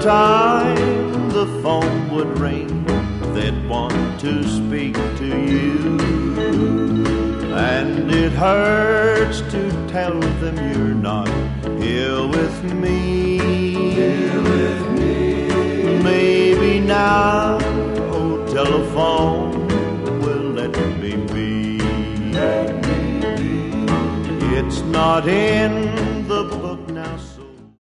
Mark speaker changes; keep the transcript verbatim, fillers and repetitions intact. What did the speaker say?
Speaker 1: time the phone would ring, they'd want to speak to you. And it hurts to tell them you're not here with me. Here with me. Maybe now, oh telephone, will let me be. Let me be. It's not in the book